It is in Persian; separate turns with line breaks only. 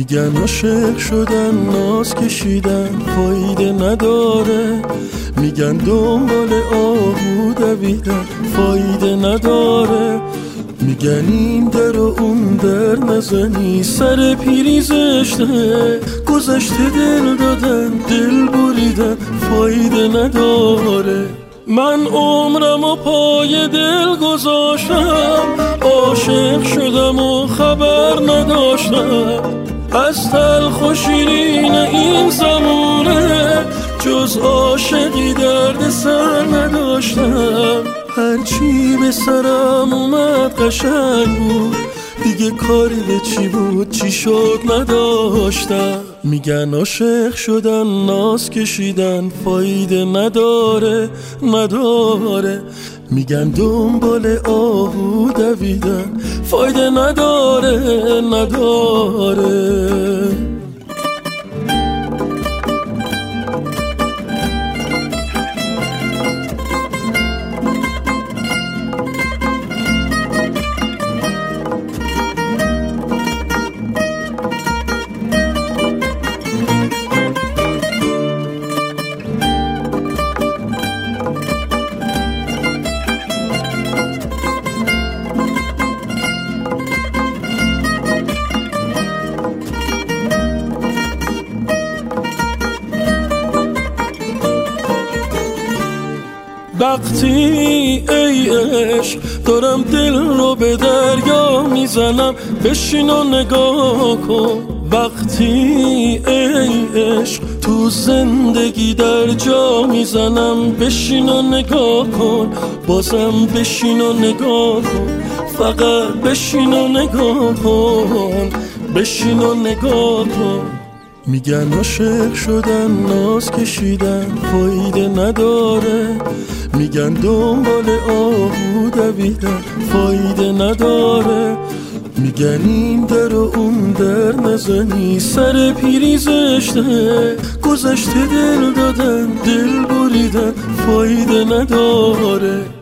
میگن عاشق شدن ناز کشیدن فایده نداره، میگن دنبال آهو دویدن فایده نداره، میگن این در و اون در نزنی سر پیری زشته، گذشته دل دادن دل بریدن فایده نداره. من عمرم و پای دل گذاشتم، عاشق شدم و خبر نداشتم، از تلخ و شیرین این زمونه جز عاشقی درد سر نداشتم. هرچی به سرم اومد قشنگ بود، دیگه کاری به چی بود چی شد نداشتم. میگن عاشق شدن ناز کشیدن فایده نداره نداره، میگن دنبال آهو دویدن فایده نداره نداره. وقتی ای عشق دارم دل رو به دریا میزنم بشین و نگاه کن، وقتی ای عشق تو زندگی در جا میزنم بشین و نگاه کن، بازم بشین و نگاه کن، فقط بشین و نگاه کن، بشین و نگاه کن. میگن عاشق شدن ناز کشیدن فایده نداره، میگن دنبال آهو دویدن فایده نداره، میگن این در و اون در نزنی سر پیری زشته، گذشته دل دادن دل بریدن فایده نداره.